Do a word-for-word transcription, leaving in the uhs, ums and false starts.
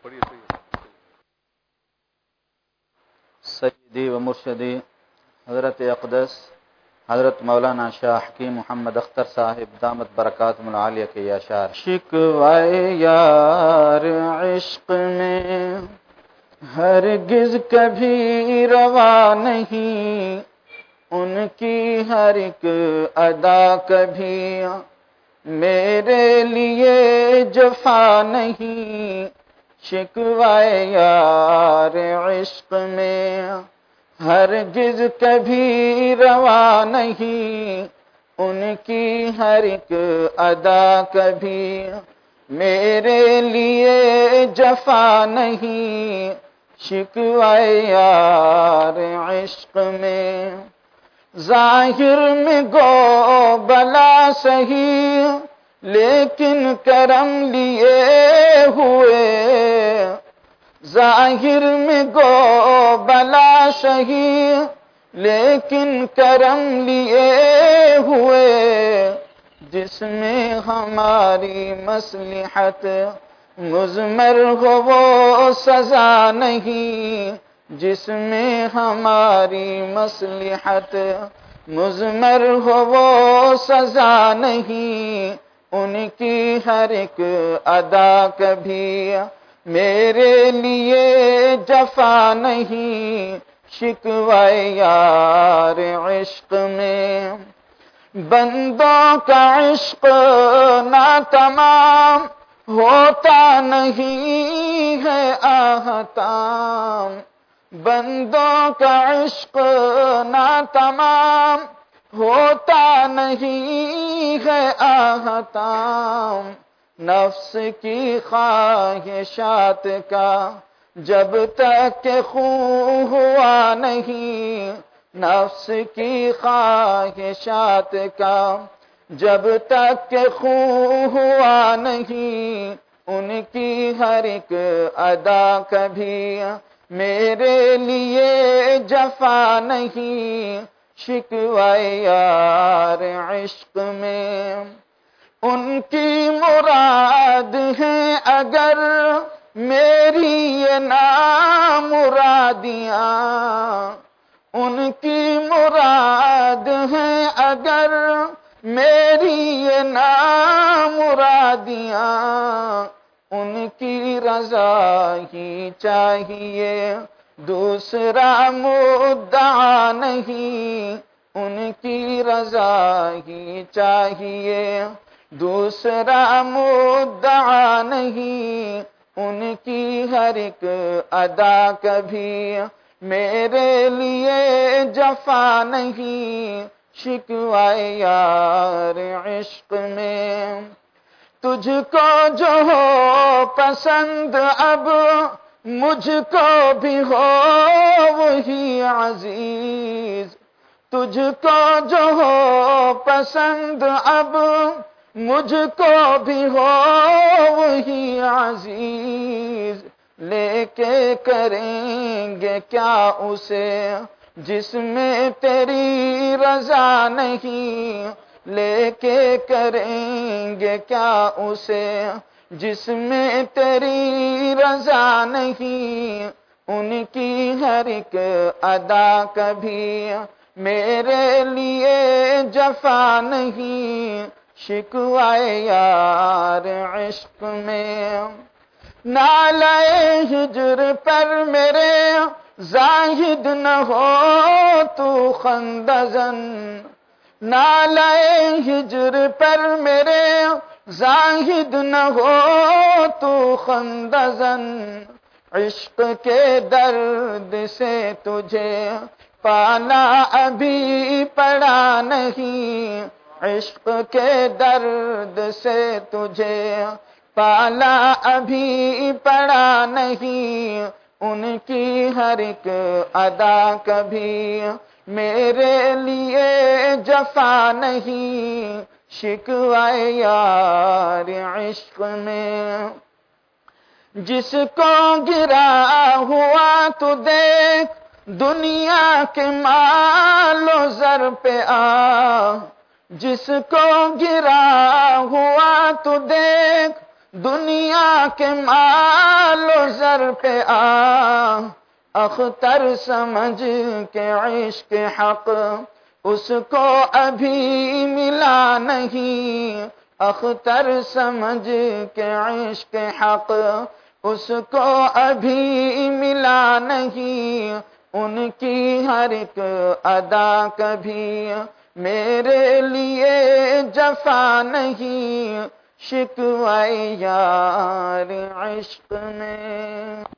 سیدی و مرشدی حضرت اقدس حضرت مولانا شاہ حکیم محمد اختر صاحب دامت برکاتہم العالیہ کے یہ اشعار: شکوائے یار عشق میں ہرگز کبھی روا نہیں، ان کی ہر ایک ادا کبھی میرے لیے جفا نہیں۔ شکوائے یار عشق میں ہرگز کبھی روا نہیں، ان کی ہر ایک ادا کبھی میرے لیے جفا نہیں۔ شکوائے یار عشق میں ظاہر میں گو بلا سہی، لیکن کرم لیے ہوئے، ظاہر میں گو بلا سہی لیکن کرم لیے ہوئے، جس میں ہماری مصلحت مضمر ہو وہ سزا نہیں، جس میں ہماری مصلحت مضمر ہو وہ سزا نہیں، ان کی ہر ایک ادا کبھی میرے لیے جفا نہیں۔ شکوائے یار عشق میں بندوں کا عشق نہ تمام ہوتا نہیں ہے آہتام، بندوں کا عشق نہ تمام ہوتا نہیں ہے آہتام، نفس کی خواہشات کا جب تک کہ خون ہوا نہیں، نفس کی خواہشات کا جب تک کہ خون ہوا نہیں، ان کی ہر ایک ادا کبھی میرے لیے جفا نہیں۔ شکوائے یار عشق میں ان کی مراد ہے اگر میری یہ نامرادیاں، ان کی مراد ہے اگر میری یہ نامرادیاں، ان کی رضا ہی چاہیے دوسرا مدعا نہیں، ان کی رضا ہی چاہیے دوسرا مدعا نہیں، ان کی ہر ایک ادا کبھی میرے لیے جفا نہیں۔ شکوائے یار عشق میں تجھ کو جو ہو پسند اب مجھ کو بھی ہو وہی عزیز، تجھ کو جو ہو پسند اب مجھ کو بھی ہو وہی عزیز، لے کے کریں گے کیا اسے جس میں تیری رضا نہیں، لے کے کریں گے کیا اسے جس میں تیری رضا نہیں، ان کی ہر ایک ادا کبھی میرے لیے جفا نہیں۔ شکوائے یار عشق میں نالہ ہجر پر میرے زاہد نہ ہو تو خندزن، نالہ ہجر پر میرے زاہد نہ ہو تو خندزن، عشق کے درد سے تجھے پالا ابھی پڑا نہیں، عشق کے درد سے تجھے پالا ابھی پڑا نہیں، ان کی ہر ایک ادا کبھی میرے لیے جفا نہیں۔ شکوائے یار عشق میں جس کو گرا ہوا تو دیکھ دنیا کے مال و زر پہ آ، جس کو گرا ہوا تو دیکھ دنیا کے مال و زر پہ آ اختر سمجھ کے عشق حق اس کو ابھی ملا نہیں، اختر سمجھ کے عشق حق اس کو ابھی ملا نہیں، ان کی ہر ایک ادا کبھی میرے لیے جفا نہیں، شکوہ یار عشق میں